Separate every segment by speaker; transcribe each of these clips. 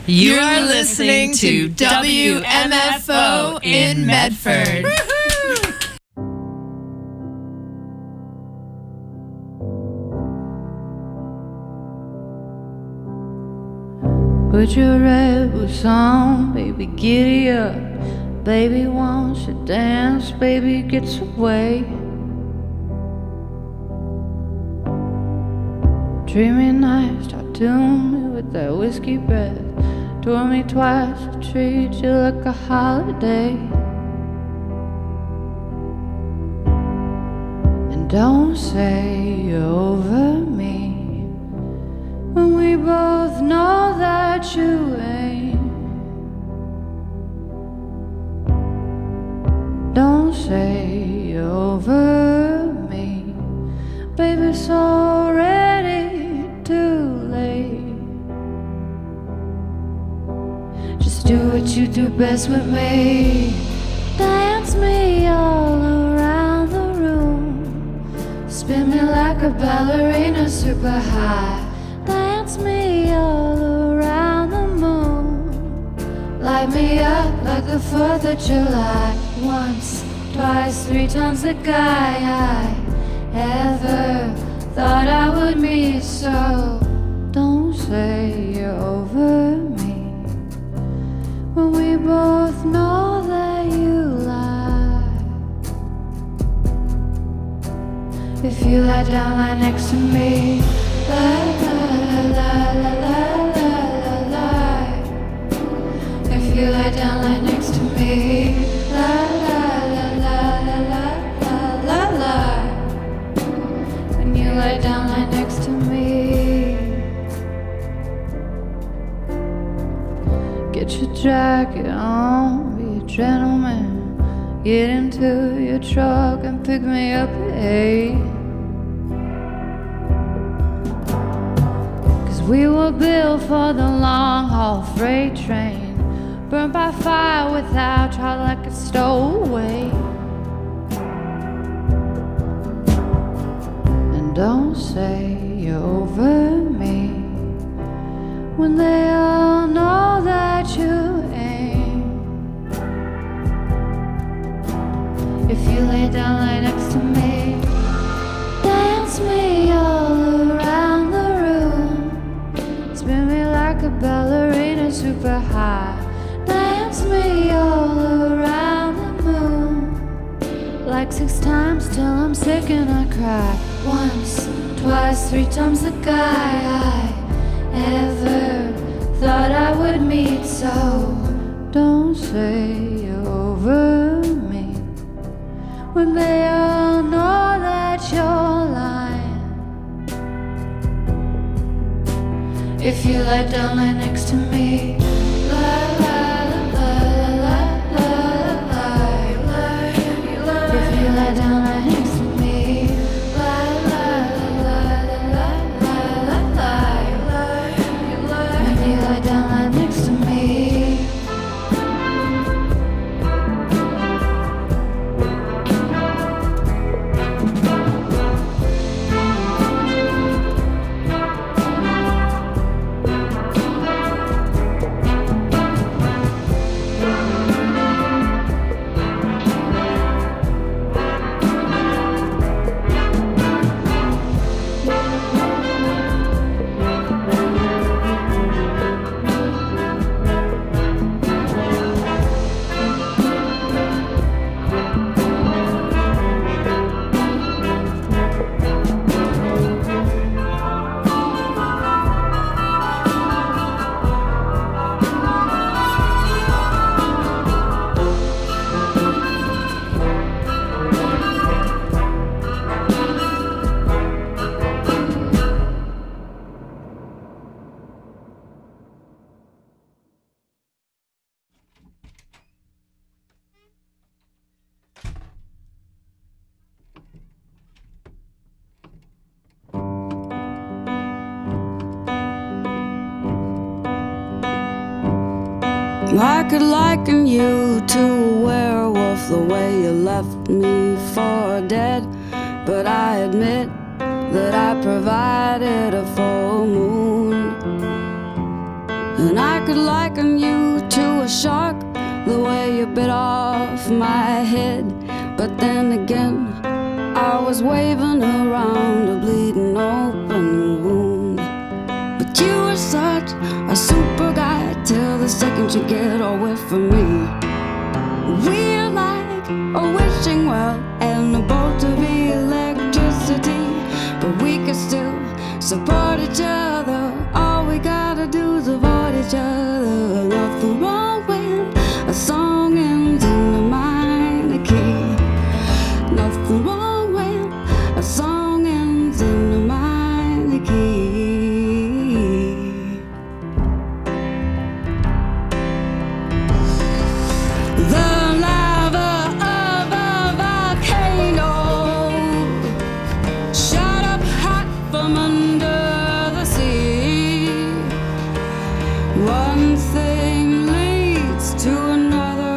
Speaker 1: You are listening to WMFO in Medford.
Speaker 2: Put your red boots on, baby, giddy up. Baby wants to dance, baby gets away. Treat me nice, tattoo me with that whiskey breath. Tour me twice, treat you like a holiday. And don't say you're over me when we both know that you ain't. Don't say you're over me, baby, it's already too late. Just do what you do best with me. Dance me all around the room. Spin me like a ballerina super high. Dance me all around the moon. Light me up like the 4th of July. Once, twice, 3 times the guy I ever thought I would meet. So don't say you're over me when we both know that you lie. If you lie down, lie next to me. Lie, lie, lie, lie, lie, lie, lie, lie. If you lie down, lie next to me. Lie, lie, lie, lie, lie, lie, lie, lie. When you lie down, lie next to me. Get your jacket on, be a gentleman. Get into your truck and pick me up at 8. We were built for the long haul freight train, burned by fire without trial like a stowaway. And don't say you're over me when they all know that you ain't. If you lay down, lie next to me. Dance me all around the room. Spin me like a ballerina super high. Dance me all around the moon. Like 6 times till I'm sick and I cry. Once, twice, 3 times the guy I ever thought I would meet. So don't say you're over me when they all know that you're lying. If you lie down, lie next to me. Lie, lie, lie, lie, lie, lie, lie. If you lie down, lie next to me. Lie, lie, lie, lie, lie, lie, lie. When you lie down, lie next to me.
Speaker 3: I could liken you to a werewolf, the way you left me for dead. But I admit that I provided a full moon, and And I could liken you to a shark, the way you bit off my head. But then again, I was waving around a bleeding open wound. But you were such a super guy till the second you get away from me. We're like a wishing well and a bolt of electricity, but we can still support each other. All we gotta do is avoid each other. Nothing wrong when a song ends in a minor key. Nothing wrong when a song ends in a minor key. The lava of a volcano shot up hot from under the sea. One thing leads to another.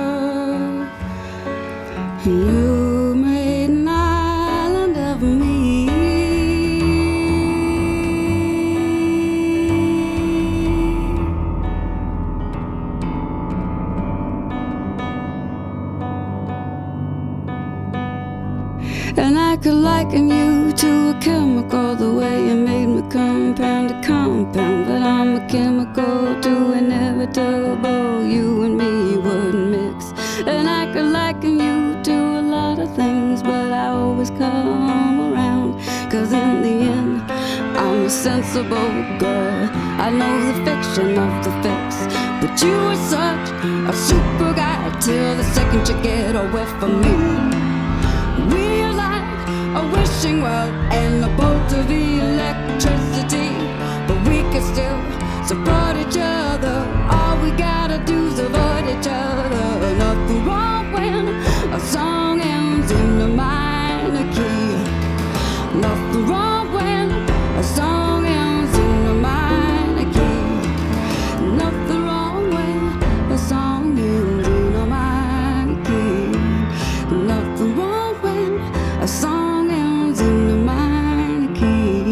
Speaker 3: You made an island of me. And I could liken you to a chemical, the way you made me compound to compound. But I'm a chemical too inevitable, you and me wouldn't mix. And I could liken you to a lot of things, but I always come around. Cause in the end, I'm a sensible girl. I know the fiction of the fix. But you were such a super guy till the second you get away from me. We're like a wishing well and a bolt of electricity, but we can still support each other. All we gotta do is avoid each other. Nothing wrong when a song ends in a minor key. Nothing wrong when a song ends in a minor key. Nothing wrong when a song ends in a minor key. Nothing wrong when a song ends in a minor key.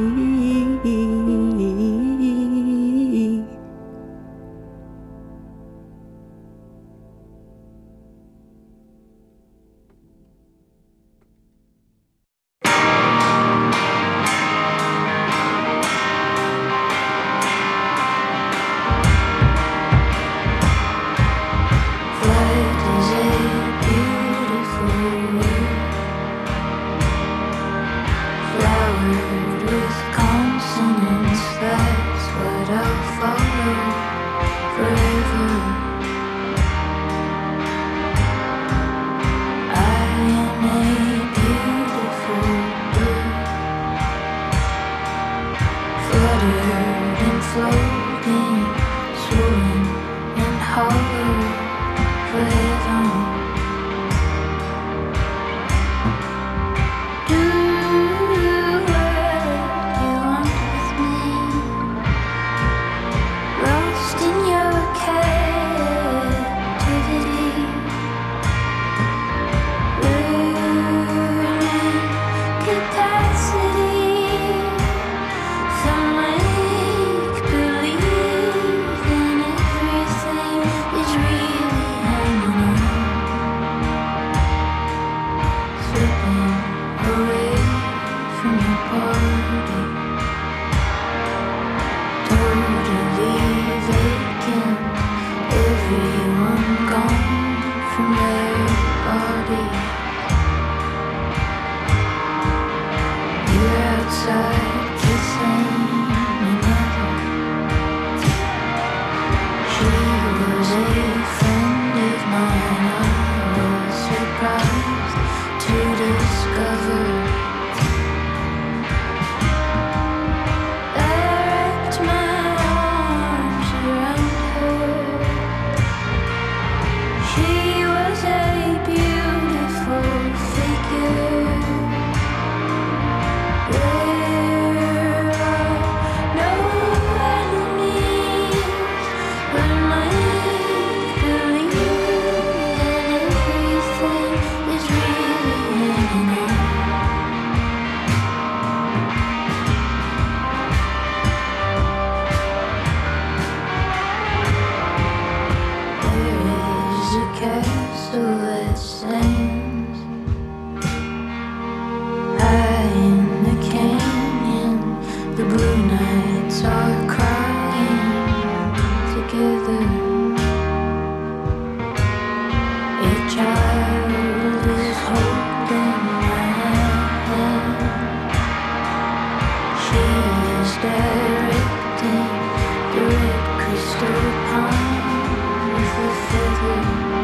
Speaker 2: Flight is a beautiful word, flowered with consonants. That's what I'll follow forever. I am a beautiful bird, fluttered and floating, swollen and hollow forever. Do what you want with me, lost in your captivity, learning capacity, some make believe in everything that hearts are crying together. A child is holding my hand. She is directing the red crystal palm with a feather.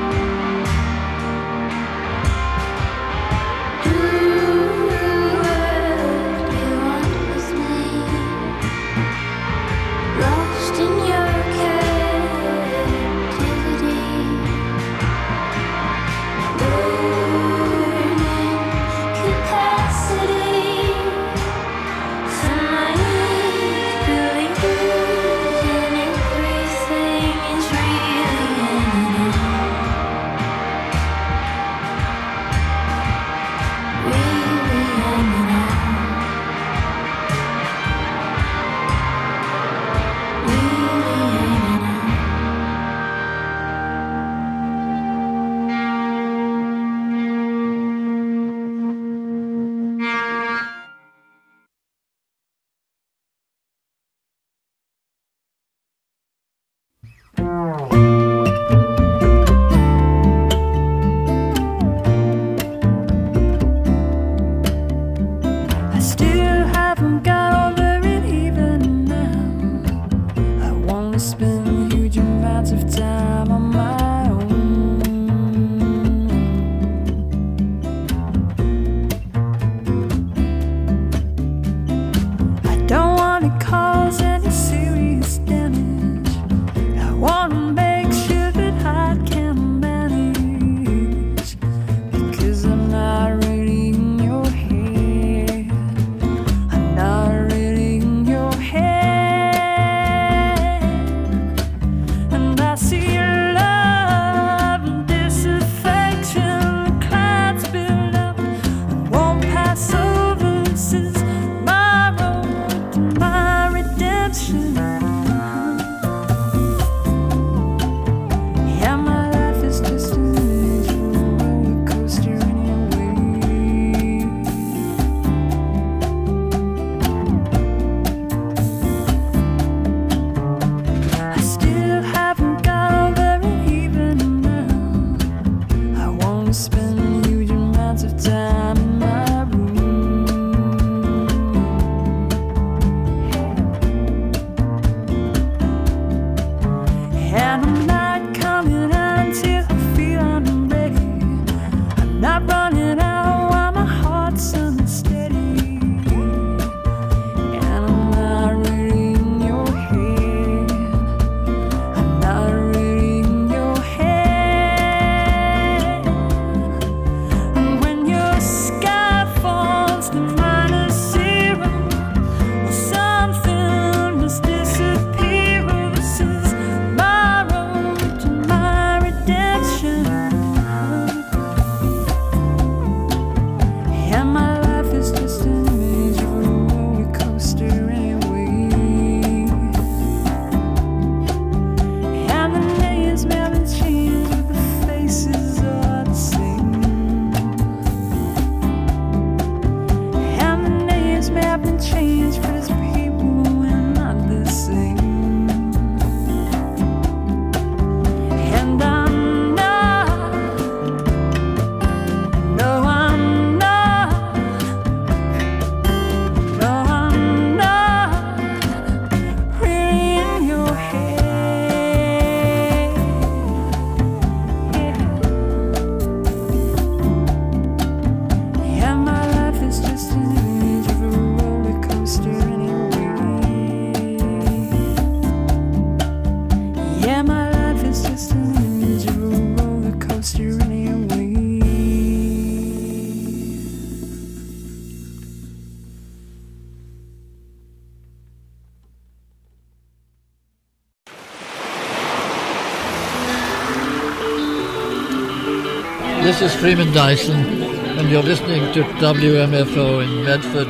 Speaker 4: This is Freeman Dyson, and you're listening to WMFO in Medford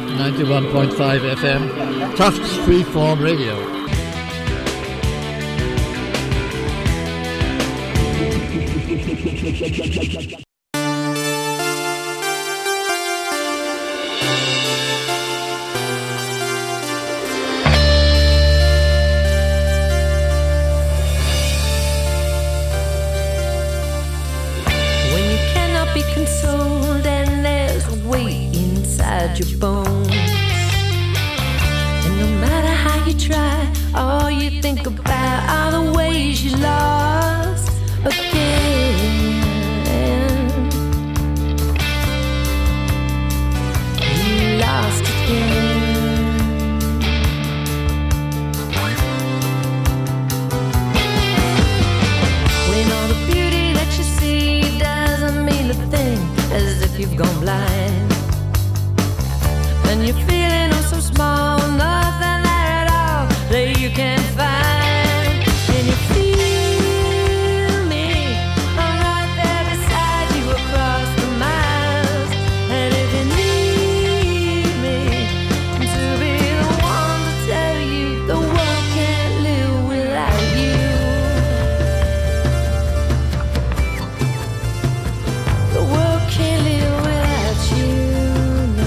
Speaker 4: 91.5 FM, Tufts Freeform Radio.
Speaker 2: try. All you think about are the ways you lost again. You lost again. When all the beauty that you see doesn't mean a thing, as if you've gone blind, and you're feeling oh so small, nothing there at all that you can find. Can you feel me? I'm right there beside you across the miles. And if you need me to be the one to tell you the world can't live without you, the world can't live without you, no.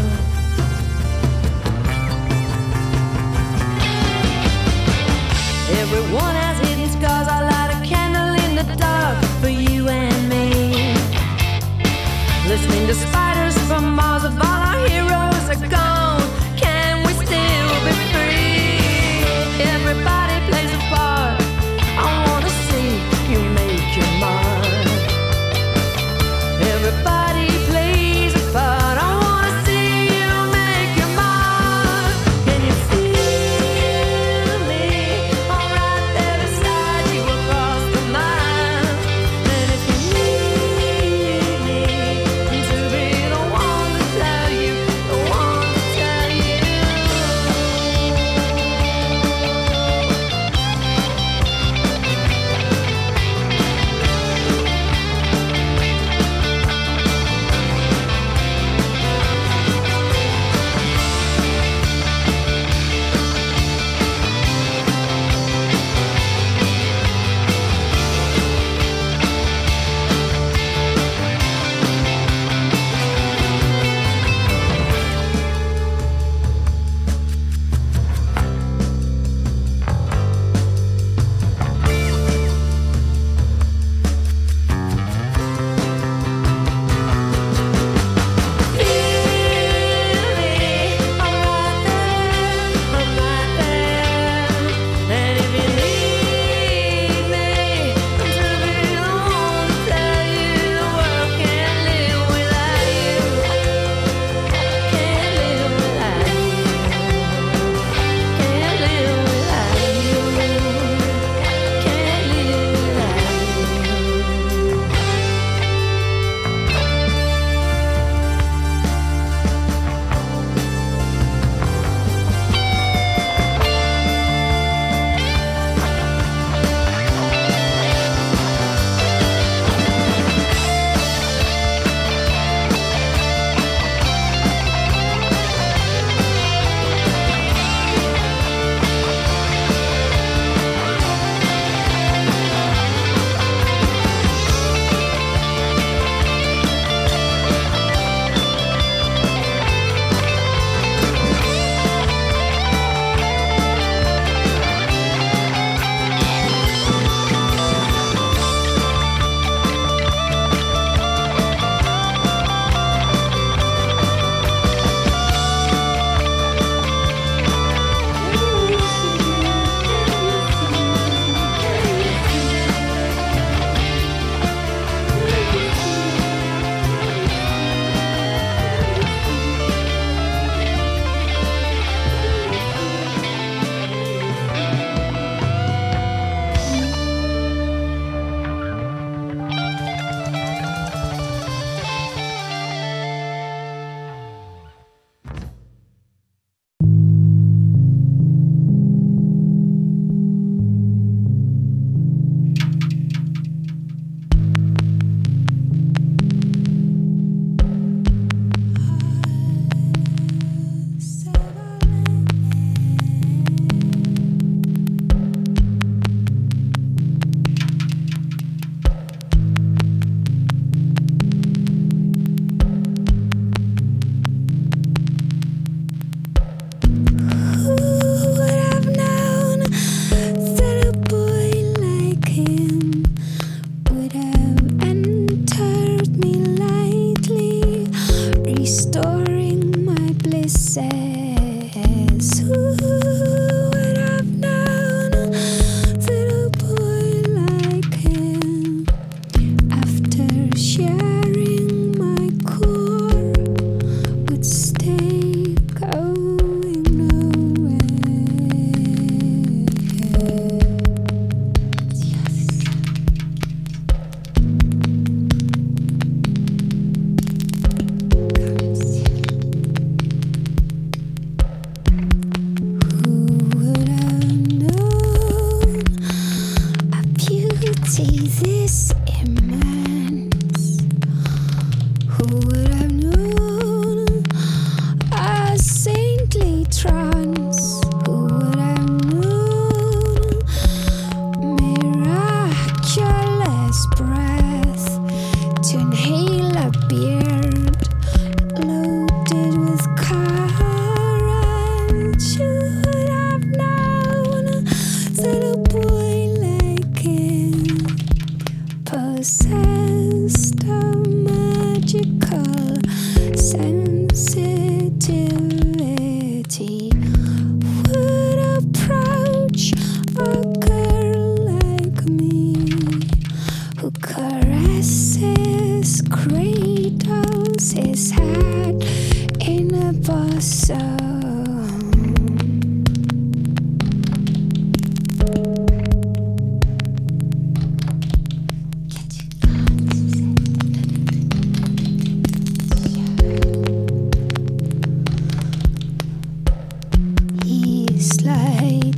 Speaker 2: Everyone has hidden scars. I light a candle in the dark for you and me. Listening to spiders from Mars, if all our heroes are gone, can we still be free? Everybody plays a part. I wanna see you make your mark. Everybody plays a part. I wanna see you make your mark. Can you feel me? I'm right there beside you across the miles. And if you need me to be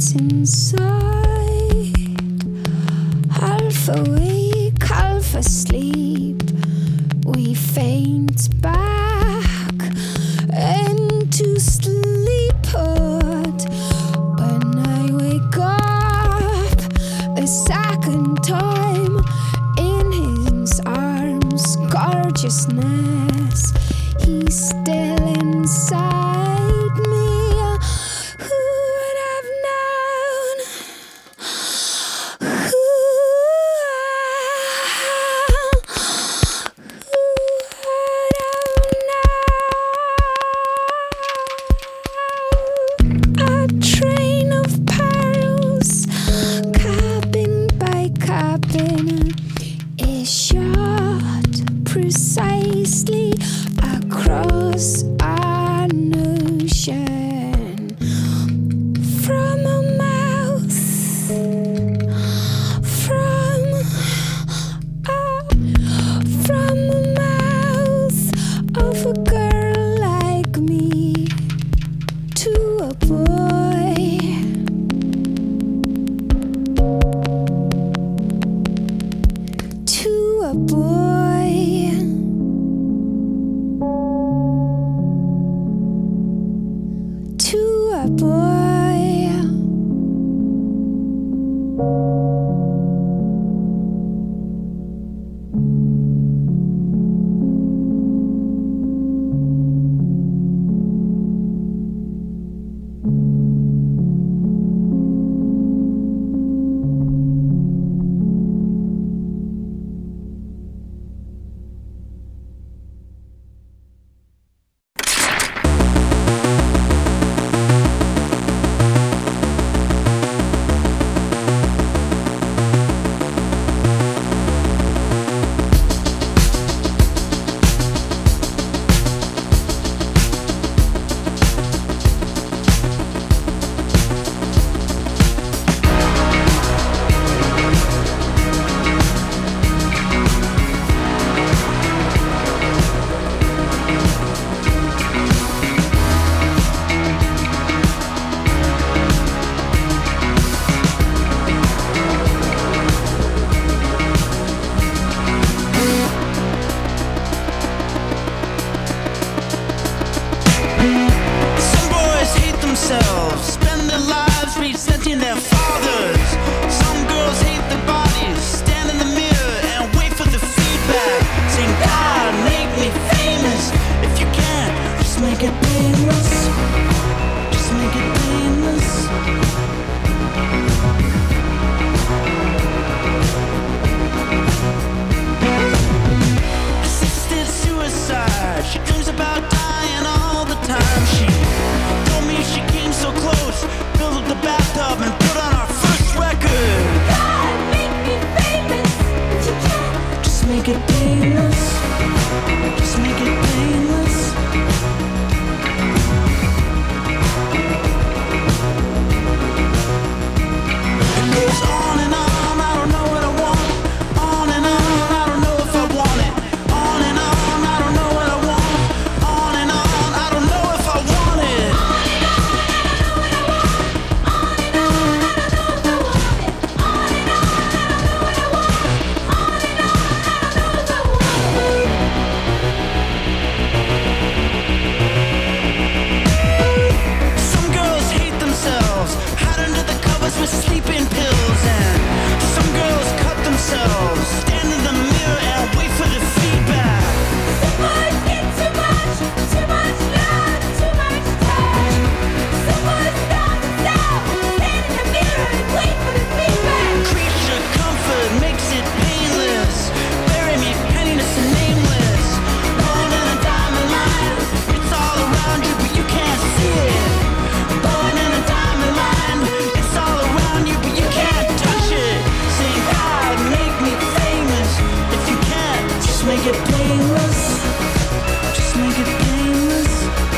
Speaker 3: us inside, half awake, half asleep. We faint back into sleephood. When I wake up a second time in his arms, gorgeousness, he's still inside me. Who would have known? Who would have known? A train of perils, cabin by cabin, is shot precisely across an ocean from a mouth, from a mouth of a girl like me to a boy, to a boy, to a boy.
Speaker 5: Some boys hate themselves, spend their lives resenting their fathers. Some girls hate their bodies, stand in the mirror and wait for the feedback, saying, God, make me famous. If you can't, just make it painless. Just make it painless. Assisted suicide, she dreams about dying all the time. She told me she came so close, filled up the bathtub and put on our first record.
Speaker 2: God, make me famous, but you can't.
Speaker 5: Just make it painless. Just make it painless. It goes on and on, I don't know what I want. On and on, I don't know if I want it. On and on, I don't know what I want. On and on, I don't know if I want it. Some girls hate themselves, hide under the covers with sleeping pills. And some girls cut themselves, stand in the mirror and wait for the feedback.
Speaker 2: Some boys get too much love, too much touch. Some boys stop themselves, stand in the mirror and wait for the feedback.
Speaker 5: Creature comfort makes it painless. Bury me penniless and nameless. Born in a diamond line, it's all around you but you can't see it. Born in a diamond line, it's all around you but you can't touch it. Saying, God, make me famous. If you can't, just make it painless. Just make it painless.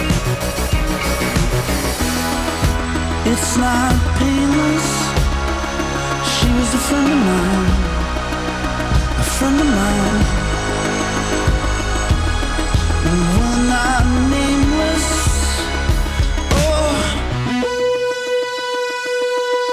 Speaker 5: It's not painless. She was a friend of mine. A friend of mine. And we're not nameless. Oh.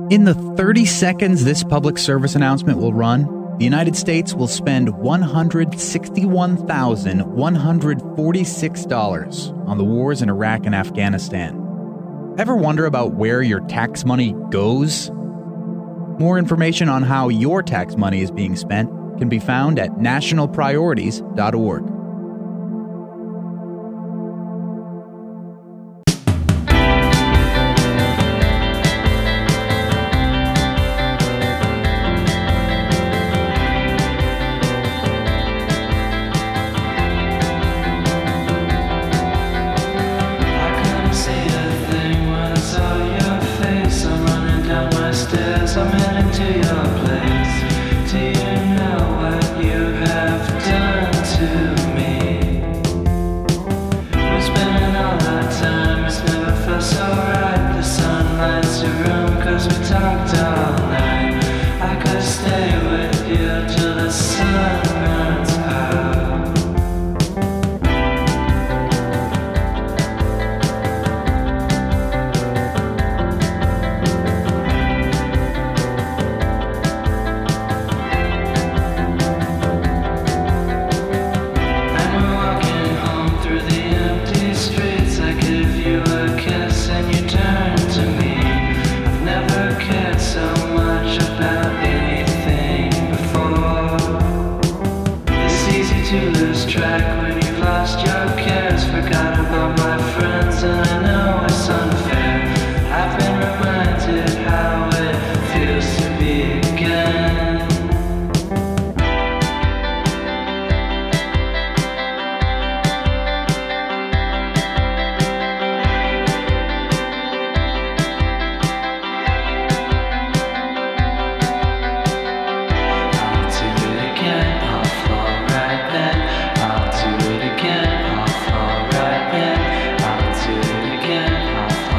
Speaker 6: In the 30 seconds this public service announcement will run, the United States will spend $161,146 on the wars in Iraq and Afghanistan. Ever wonder about where your tax money goes? More information on how your tax money is being spent can be found at nationalpriorities.org.
Speaker 5: I'll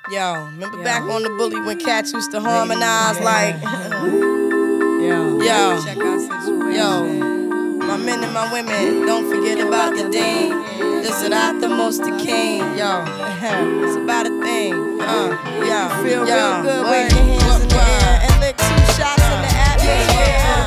Speaker 7: Yo, remember back on the bully when cats used to harmonize like, yo, my men and my women, don't forget about the dean. This is not the most the king, yo. It's about a thing, yo. Feel real good, wave your hands in the air and lick 2 shots in the atmosphere.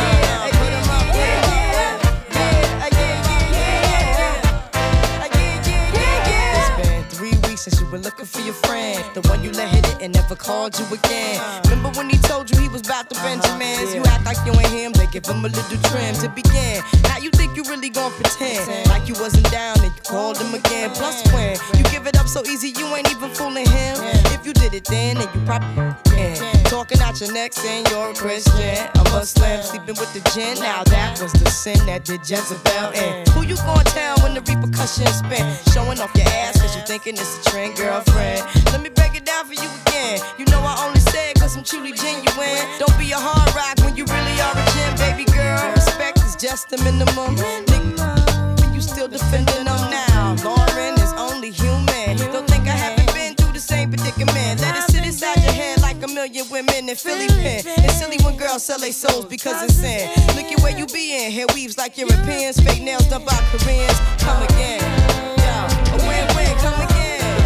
Speaker 7: Since you were looking for your friend, the one you let hit it and never called you again. Remember when he told you he was about to Benjamins? You act like you ain't him, they give him a little trim to begin. Now you think you really gon' pretend like you wasn't down and you called him again. Plus when you give it up so easy, you ain't even fooling him. If you did it then you probably can. Talking out your neck saying you're a Christian, a Muslim, sleeping with the jinn. Now that was the sin that did Jezebel in. Who you gon' tell when the repercussions spin? Showing off your ass cause you thinking it's a trend, girlfriend. Let me break it down for you again. You know I only say it cause I'm truly genuine. Don't be a hard rock when you really are a gem, baby girl. Respect is just the minimum. Nigga, you still defending them now. Lauren is only human. Don't think I haven't been through the same predicament. Let it sit inside your head like a million women in Philly pen. It's silly when girls sell their souls because it's sin. Look at where you be in. Hair weaves like Europeans. Fake nails done by Koreans. Come again. Yo, a win-win, come again.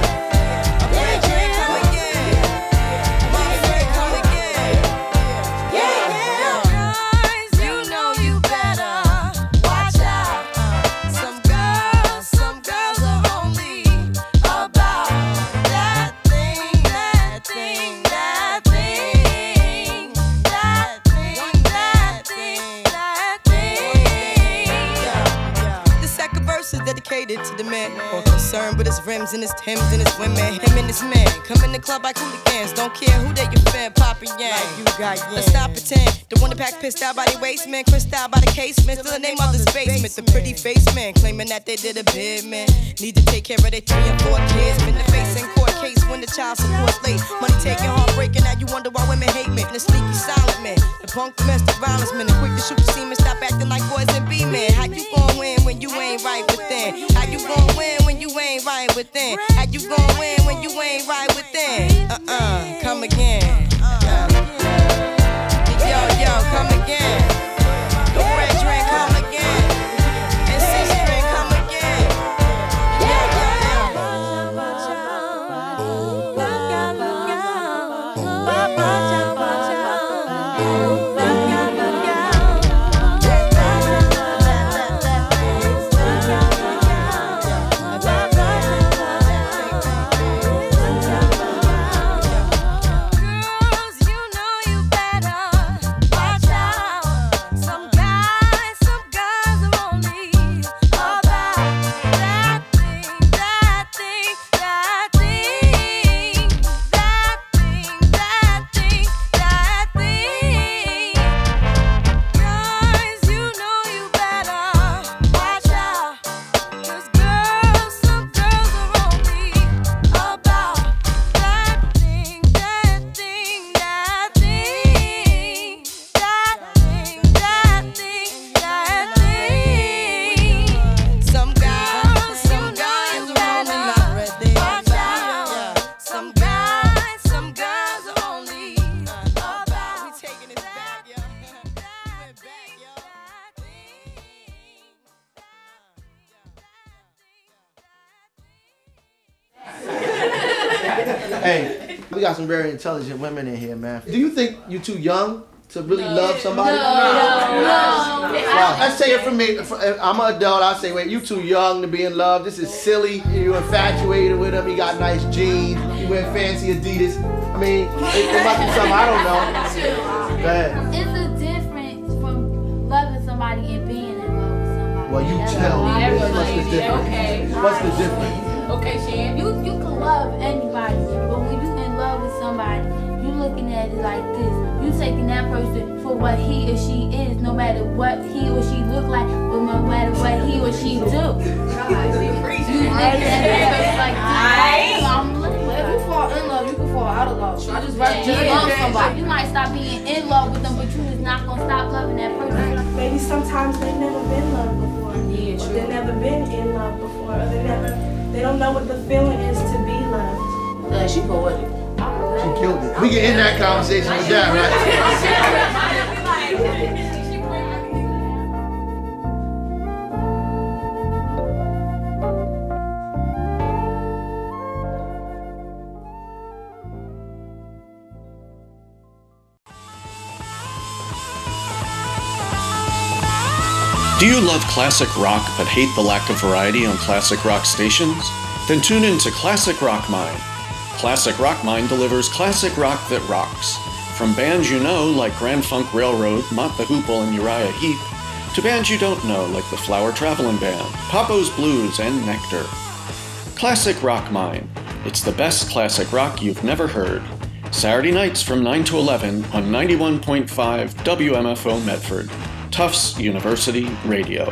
Speaker 7: Dedicated to the man, more concerned with his rims and his Timbs and his women. Him and his man come in the club like hooligans. Don't care who they your fan, Papa Yang. Like you got yeah. Let's not pretend. The one that pack pissed out by the waist, man. Crissed out by the casement. Still the name of this basement. The pretty face man claiming that they did a bid, man. Need to take care of their 3 and 4 kids. Been the face in court case when the child support's late. Money taking, heartbreaking. Now you wonder why women hate me. The sneaky silent man, the punk domestic violence man, the quick to shoot the semen. Stop acting like boys and be men. How you gon' win when you ain't right within? How you gon' win when you ain't right within? How you gon' win when you ain't right within? Come again. Yo, come again. The red drink, come again. And 6 drink, come again.
Speaker 8: Hey, we got some very intelligent women in here, man. Do you think you're too young to really love somebody? No. Let's say it from me. I'm an adult. I say, wait, you too young to be in love. This is silly. You're infatuated with him. He got nice jeans. You wear fancy Adidas. I mean, it must be something I don't know. Go ahead.
Speaker 2: It's a difference from loving somebody and being in love with somebody.
Speaker 8: Well, you tell me. What's the difference? Okay. What's the difference?
Speaker 2: Okay, Shan. You can love anybody, but when you in love with somebody, you looking at it like this. You taking that person for what he or she is, no matter what he or she look like, but no matter what he or she do. You looking at that person like this. If you fall in love, you can fall out of love. I just love somebody. You might stop being in love with them, but you is not gonna stop loving that person.
Speaker 9: Maybe sometimes they've never been loved before. Yeah, true. They've never been in love before. Or they don't know what the feeling is to be loved.
Speaker 1: She poetic.
Speaker 8: She killed it. We can end that conversation with that, right?
Speaker 10: Do you love classic rock but hate the lack of variety on classic rock stations? Then tune in to Classic Rock Mind. Classic Rock Mind delivers classic rock that rocks. From bands you know like Grand Funk Railroad, Mott the Hoople, and Uriah Heep, to bands you don't know like the Flower Traveling Band, Papo's Blues, and Nectar. Classic Rock Mind. It's the best classic rock you've never heard. Saturday nights from 9 to 11 on 91.5 WMFO Medford. Tufts University Radio.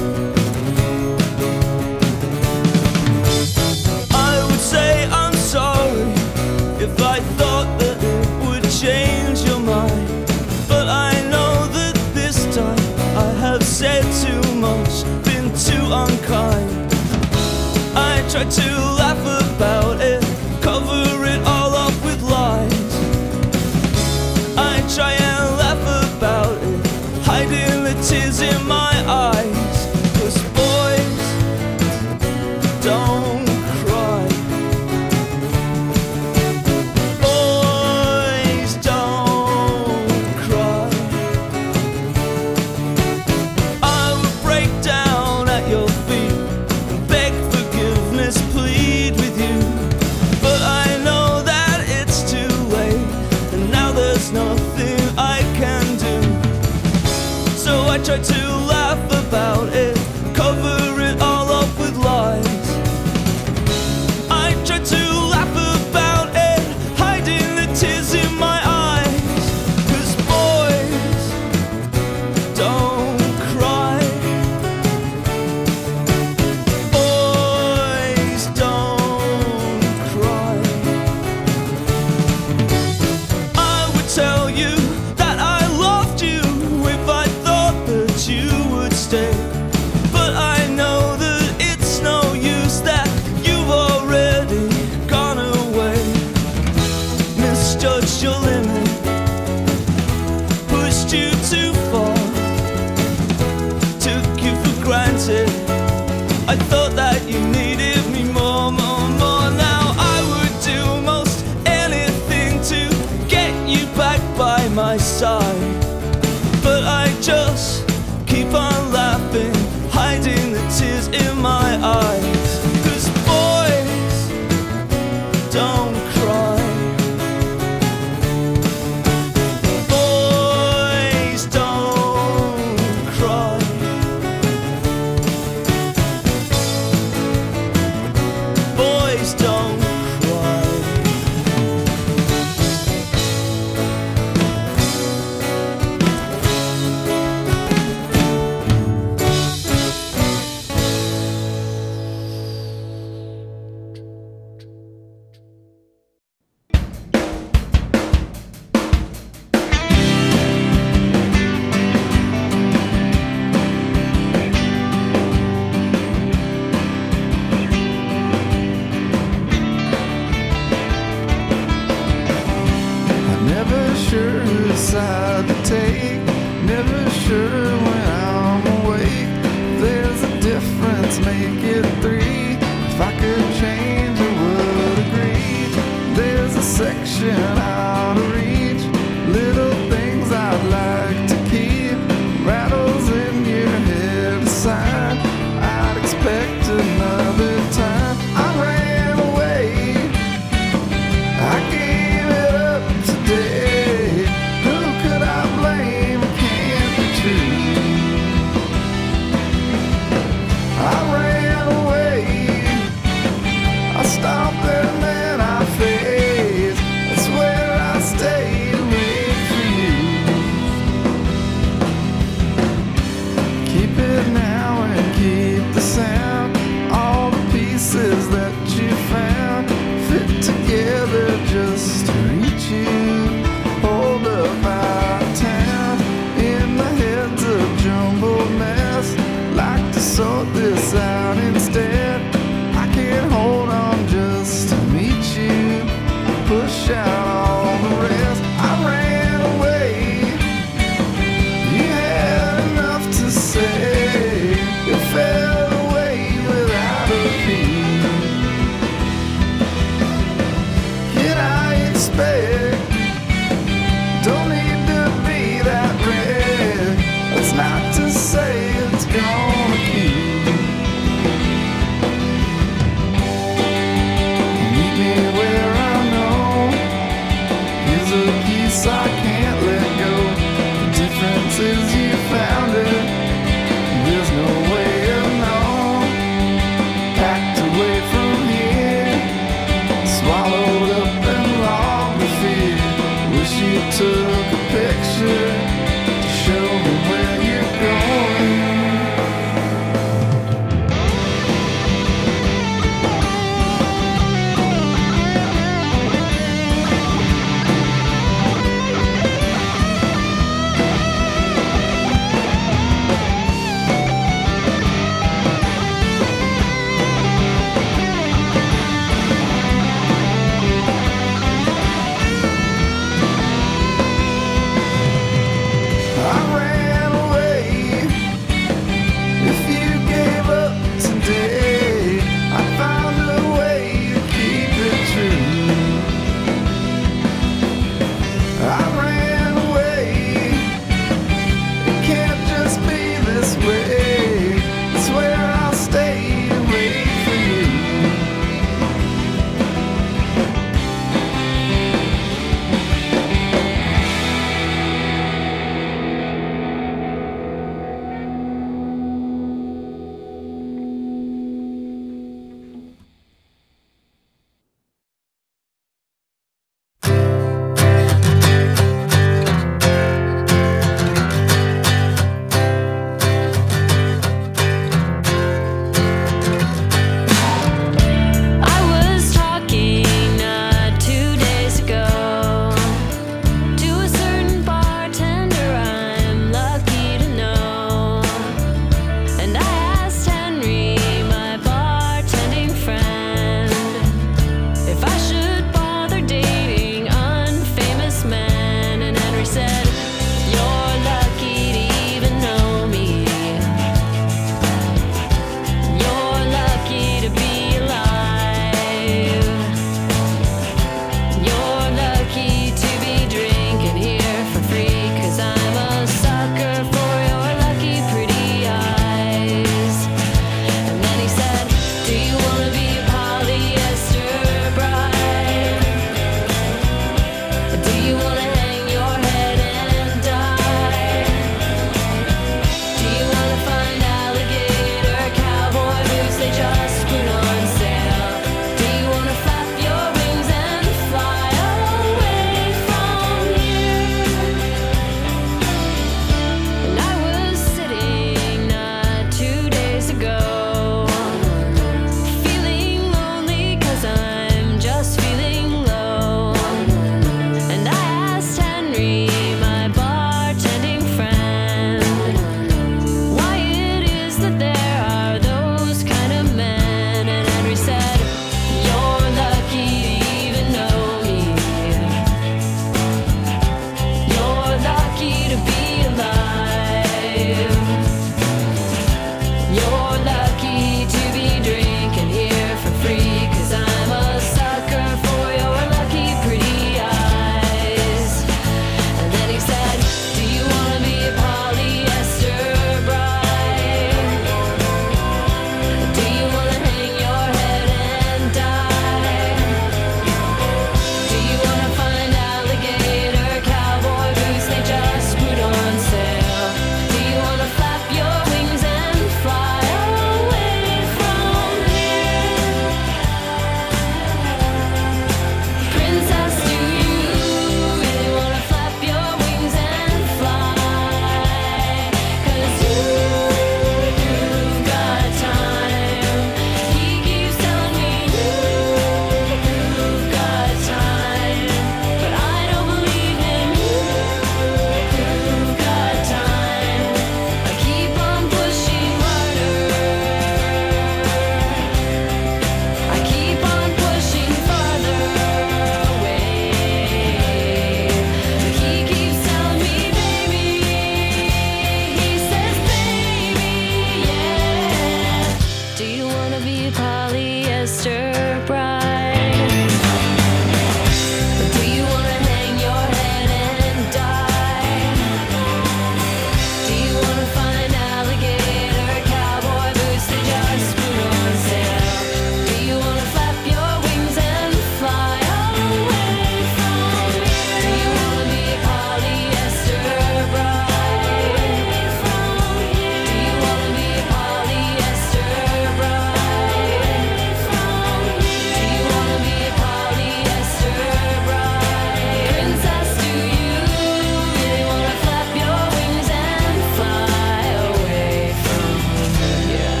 Speaker 2: be polyester bride? Or do you wanna hang your head and die? Do you wanna find alligator cowboy boots that just put on sale? Do you wanna flap your wings and fly away from here? Do you wanna be a polyester bride? From here. Do you wanna be a polyester bride? From here. Do you wanna be a polyester bride? Princess, do you really wanna flap your wings and fly away from here?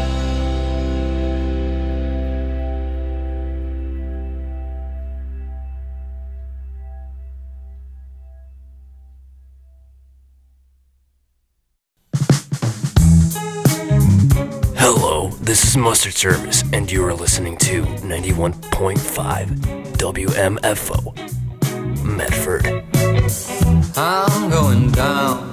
Speaker 11: Hello, this is Mustard Service, and you are listening to 91.5 WMFO, Medford.
Speaker 12: I'm going down